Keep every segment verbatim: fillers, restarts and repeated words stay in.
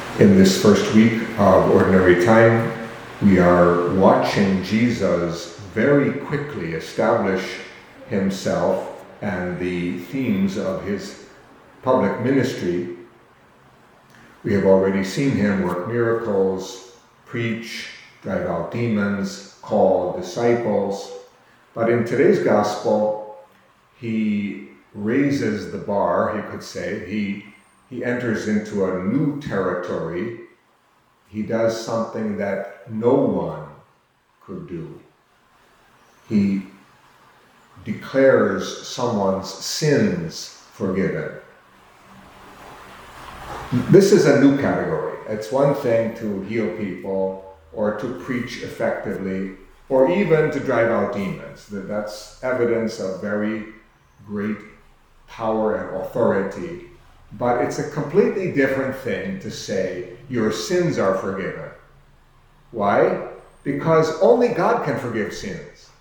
In this first week of Ordinary Time, we are watching Jesus very quickly establish himself and the themes of his public ministry. We have already seen him work miracles, preach, drive out demons, call disciples. But in today's gospel, he raises the bar, you could say. He He enters into a new territory. He does something that no one could do. He declares someone's sins forgiven. This is a new category. It's one thing to heal people or to preach effectively or even to drive out demons. That's evidence of very great power and authority. But it's a completely different thing to say, your sins are forgiven. Why? Because only God can forgive sins.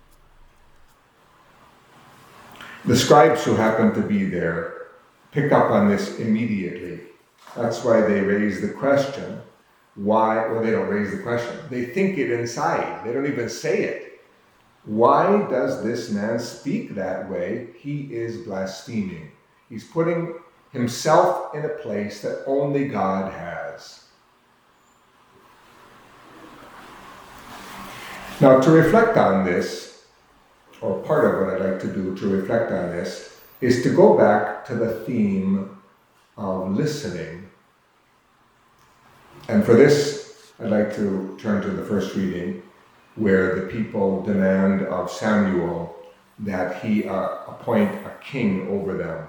The scribes who happened to be there pick up on this immediately. That's why they raise the question. Why? Well, they don't raise the question. They think it inside. They don't even say it. Why does this man speak that way? He is blaspheming. He's putting himself in a place that only God has. Now, to reflect on this, or part of what I'd like to do to reflect on this, is to go back to the theme of listening. And for this, I'd like to turn to the first reading, where the people demand of Samuel that he uh, appoint a king over them.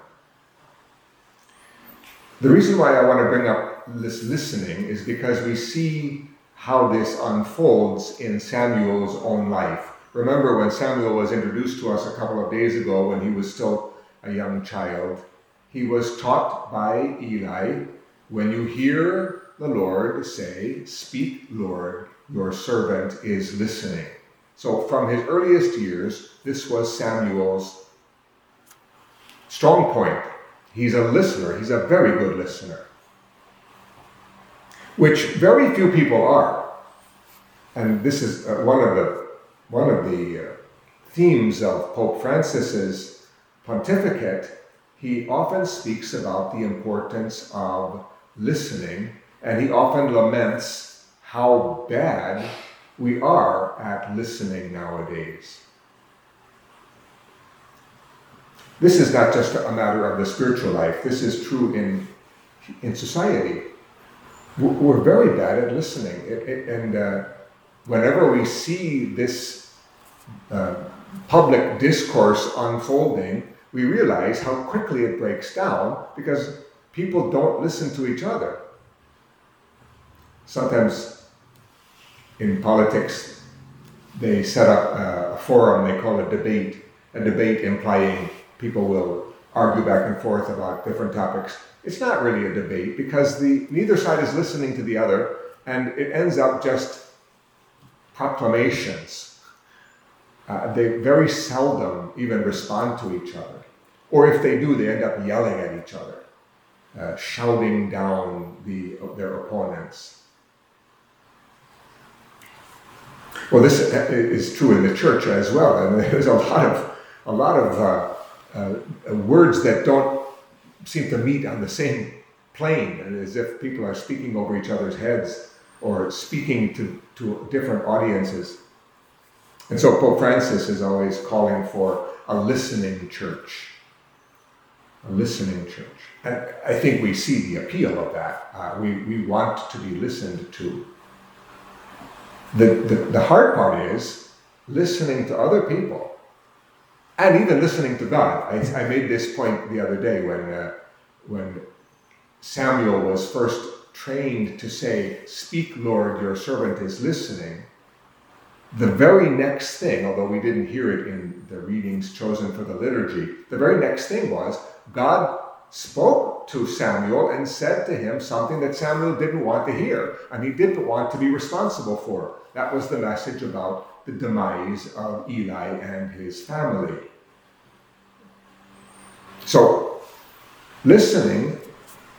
The reason why I want to bring up this listening is because we see how this unfolds in Samuel's own life. Remember when Samuel was introduced to us a couple of days ago when he was still a young child, he was taught by Eli, when you hear the Lord say, "Speak, Lord, your servant is listening." So from his earliest years, this was Samuel's strong point. He's a listener. He's a very good listener, which very few people are. And this is uh, one of the one of the uh, themes of Pope Francis's pontificate. He often speaks about the importance of listening, and he often laments how bad we are at listening nowadays. This is not just a matter of the spiritual life. This is true in in society. We're very bad at listening. It, it, and uh, whenever we see this uh, public discourse unfolding, we realize how quickly it breaks down because people don't listen to each other. Sometimes in politics, they set up a forum they call a debate, a debate implying people will argue back and forth about different topics. It's not really a debate because the neither side is listening to the other, and it ends up just proclamations. Uh, they very seldom even respond to each other. Or if they do, they end up yelling at each other, uh, shouting down the, their opponents. Well, this is true in the church as well, and there's a lot of a lot of uh, Uh, words that don't seem to meet on the same plane, and as if people are speaking over each other's heads or speaking to, to different audiences. And so Pope Francis is always calling for a listening church. A listening church. And I think we see the appeal of that. Uh, we, we want to be listened to. The, the, the hard part is listening to other people. And even listening to God. I, I made this point the other day when uh, when Samuel was first trained to say, "Speak, Lord, your servant is listening." The very next thing, although we didn't hear it in the readings chosen for the liturgy, the very next thing was God spoke to Samuel and said to him something that Samuel didn't want to hear and he didn't want to be responsible for. That was the message about the demise of Eli and his family. So, listening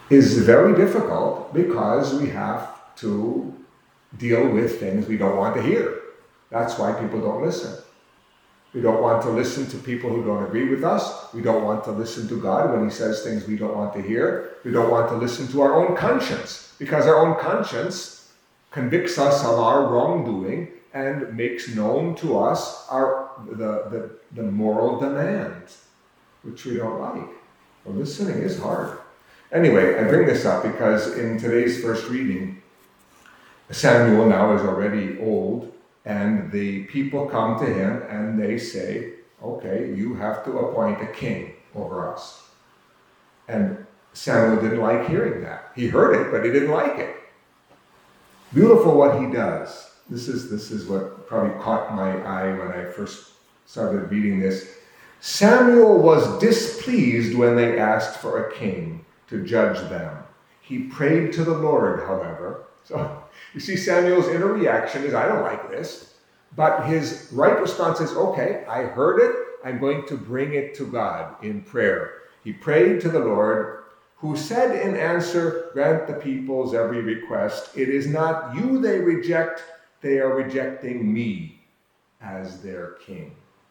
is very difficult because we have to deal with things we don't want to hear. That's why people don't listen. We don't want to listen to people who don't agree with us. We don't want to listen to God when he says things we don't want to hear. We don't want to listen to our own conscience, because our own conscience convicts us of our wrongdoing and makes known to us our the, the, the moral demands, which we don't like. Well, listening is hard. Anyway, I bring this up because in today's first reading, Samuel now is already old, and the people come to him and they say, okay, you have to appoint a king over us. And Samuel didn't like hearing that. He heard it, but he didn't like it. Beautiful what he does. This is, this is what probably caught my eye when I first started reading this. Samuel was displeased when they asked for a king to judge them. He prayed to the Lord, however. So you see, Samuel's inner reaction is, I don't like this. But his right response is, okay, I heard it. I'm going to bring it to God in prayer. He prayed to the Lord, who said in answer, grant the people's every request. It is not you they reject, they are rejecting me as their king.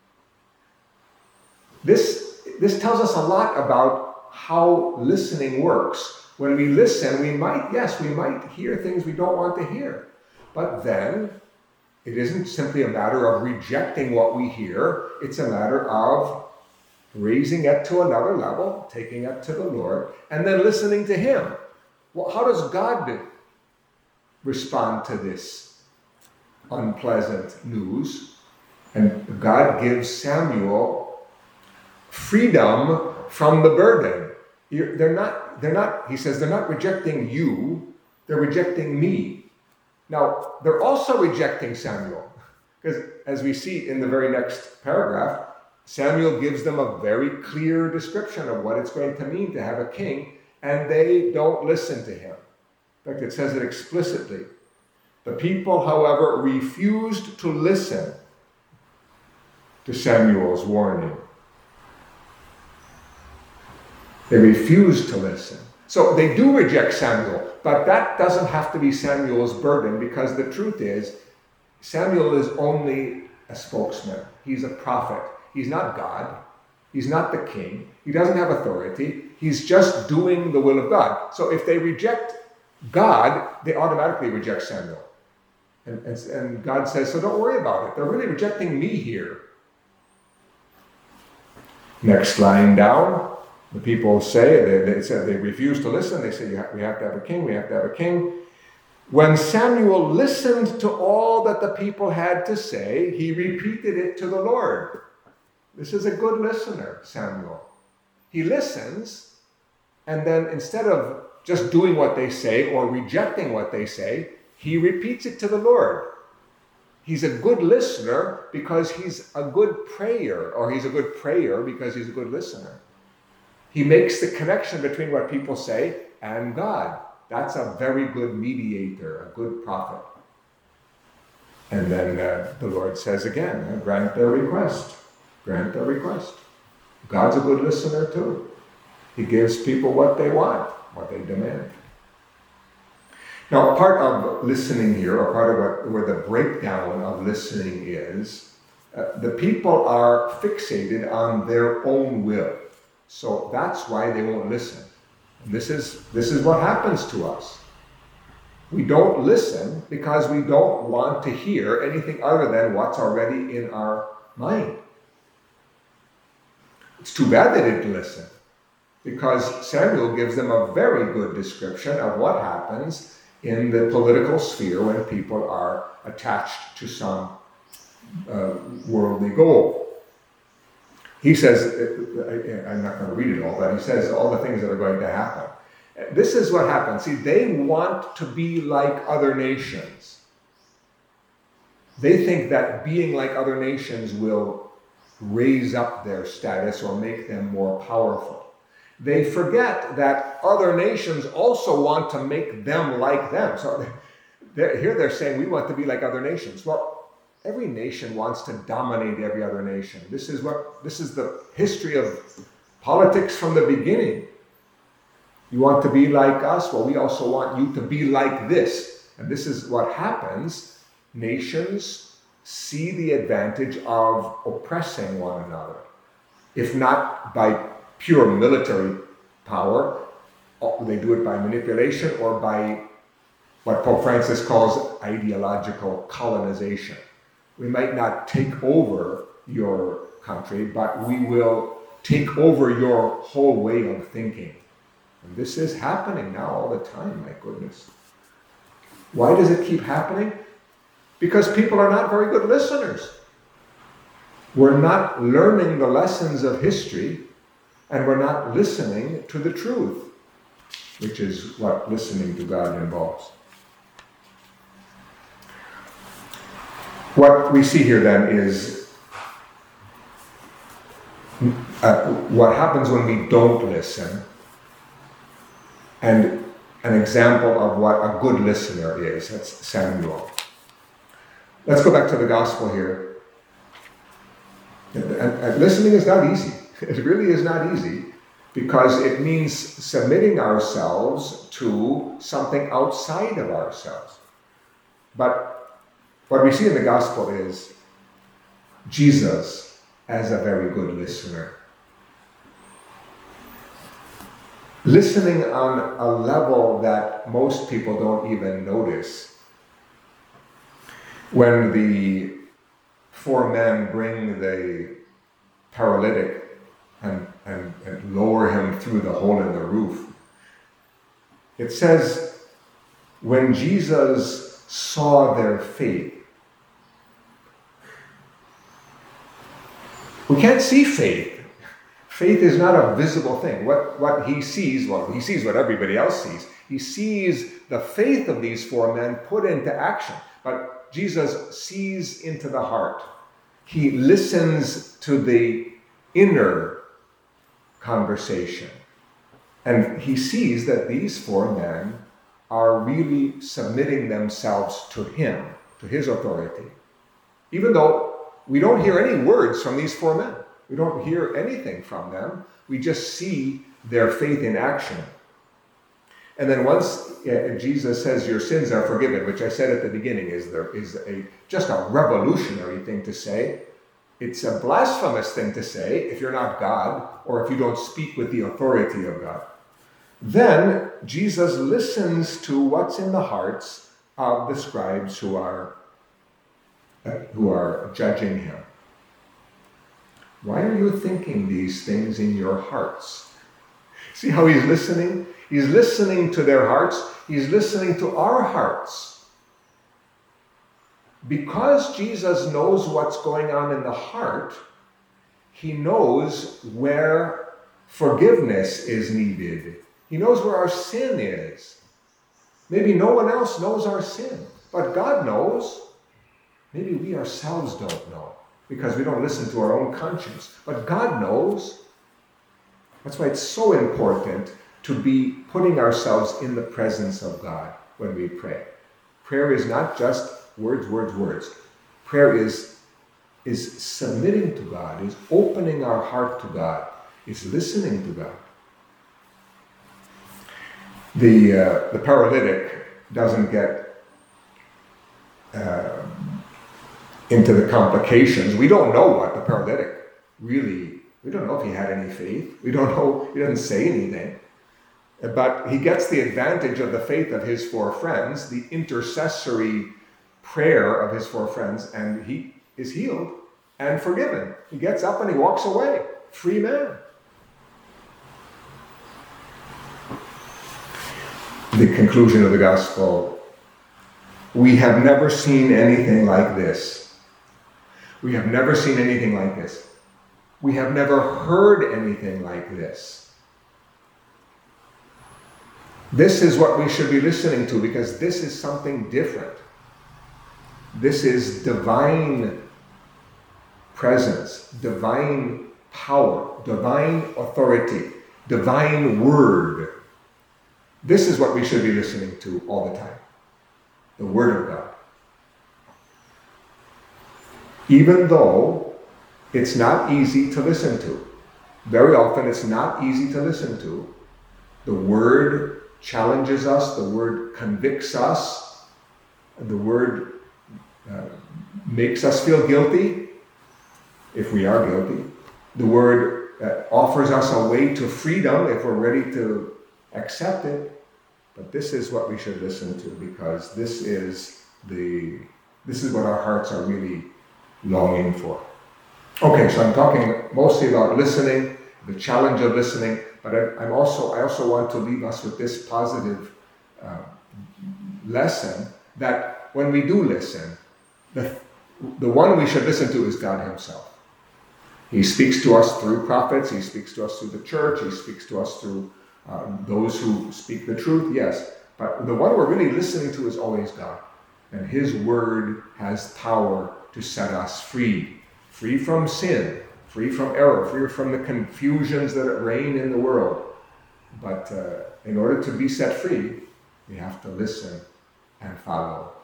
This, this tells us a lot about how listening works. When we listen, we might, yes, we might hear things we don't want to hear. But then, it isn't simply a matter of rejecting what we hear. It's a matter of raising it to another level, taking it to the Lord, and then listening to him. Well, how does God respond to this unpleasant news? And God gives Samuel freedom from the burden. You're, they're not, they're not, he says, they're not rejecting you, they're rejecting me. Now, they're also rejecting Samuel, because as we see in the very next paragraph, Samuel gives them a very clear description of what it's going to mean to have a king, and they don't listen to him. In fact, it says it explicitly. The people, however, refused to listen to Samuel's warning. They refuse to listen. So they do reject Samuel, but that doesn't have to be Samuel's burden, because the truth is, Samuel is only a spokesman. He's a prophet. He's not God. He's not the king. He doesn't have authority. He's just doing the will of God. So if they reject God, they automatically reject Samuel. And, and, and God says, so don't worry about it. They're really rejecting me here. Next line down. The people say, they, they said they refuse to listen. They say, we have to have a king, we have to have a king. When Samuel listened to all that the people had to say, he repeated it to the Lord. This is a good listener, Samuel. He listens, and then instead of just doing what they say or rejecting what they say, he repeats it to the Lord. He's a good listener because he's a good prayer, or he's a good prayer because he's a good listener. He makes the connection between what people say and God. That's a very good mediator, a good prophet. And then uh, the Lord says again, uh, grant their request. Grant their request. God's a good listener too. He gives people what they want, what they demand. Now, part of listening here, or part of what, where the breakdown of listening is, uh, the people are fixated on their own will. So that's why they won't listen. And this is, this is what happens to us. We don't listen because we don't want to hear anything other than what's already in our mind. It's too bad they didn't listen, because Samuel gives them a very good description of what happens in the political sphere when people are attached to some uh, worldly goal. He says, I'm not going to read it all, but he says all the things that are going to happen. This is what happens. See, they want to be like other nations. They think that being like other nations will raise up their status or make them more powerful. They forget that other nations also want to make them like them. So they're, here they're saying, we want to be like other nations. Well, every nation wants to dominate every other nation. This is what this is the history of politics from the beginning. You want to be like us? Well, we also want you to be like this. And this is what happens. Nations see the advantage of oppressing one another. If not by pure military power, they do it by manipulation or by what Pope Francis calls ideological colonization. We might not take over your country, but we will take over your whole way of thinking. And this is happening now all the time, my goodness. Why does it keep happening? Because people are not very good listeners. We're not learning the lessons of history, and we're not listening to the truth, which is what listening to God involves. What we see here then is uh, what happens when we don't listen, and an example of what a good listener is. That's Samuel. Let's go back to the gospel here. And, and listening is not easy. It really is not easy, because it means submitting ourselves to something outside of ourselves. But what we see in the gospel is Jesus as a very good listener. Listening on a level that most people don't even notice. When the four men bring the paralytic and, and, and lower him through the hole in the roof, it says, when Jesus saw their faith. We can't see faith. Faith is not a visible thing. What, what he sees, well, he sees what everybody else sees. He sees the faith of these four men put into action. But Jesus sees into the heart. He listens to the inner conversation. And he sees that these four men are really submitting themselves to him, to his authority. Even though we don't hear any words from these four men. We don't hear anything from them. We just see their faith in action. And then once uh, Jesus says your sins are forgiven, which I said at the beginning is there is a just a revolutionary thing to say. It's a blasphemous thing to say if you're not God or if you don't speak with the authority of God. Then Jesus listens to what's in the hearts of the scribes who are uh, who are judging him. Why are you thinking these things in your hearts? See how he's listening? He's listening to their hearts. He's listening to our hearts. Because Jesus knows what's going on in the heart, he knows where forgiveness is needed. He knows where our sin is. Maybe no one else knows our sin, but God knows. Maybe we ourselves don't know, because we don't listen to our own conscience. But God knows. That's why it's so important to be putting ourselves in the presence of God when we pray. Prayer is not just words, words, words. Prayer is, is submitting to God, is opening our heart to God, is listening to God. The, uh, the paralytic doesn't get uh, into the complications. We don't know what the paralytic really, we don't know if he had any faith. We don't know, he doesn't say anything. But he gets the advantage of the faith of his four friends, the intercessory prayer of his four friends, and he is healed and forgiven. He gets up and he walks away, free man. The conclusion of the gospel: we have never seen anything like this. We have never seen anything like this. We have never heard anything like this. This is what we should be listening to, because this is something different. This is divine presence, divine power, divine authority, divine word. This is what we should be listening to all the time. The Word of God. Even though it's not easy to listen to. Very often it's not easy to listen to. The Word challenges us, the Word convicts us, the Word uh, makes us feel guilty, if we are guilty. The Word uh, offers us a way to freedom if we're ready to accept it. But this is what we should listen to, because this is the this is what our hearts are really longing for. Okay, so I'm talking mostly about listening, the challenge of listening, but I, I'm also I also want to leave us with this positive uh, lesson that when we do listen, the the one we should listen to is God Himself. He speaks to us through prophets. He speaks to us through the church. He speaks to us through um, those who speak the truth. Yes, but the one we're really listening to is always God, and His word has power to set us free. Free from sin, free from error, free from the confusions that reign in the world. But uh, in order to be set free, we have to listen and follow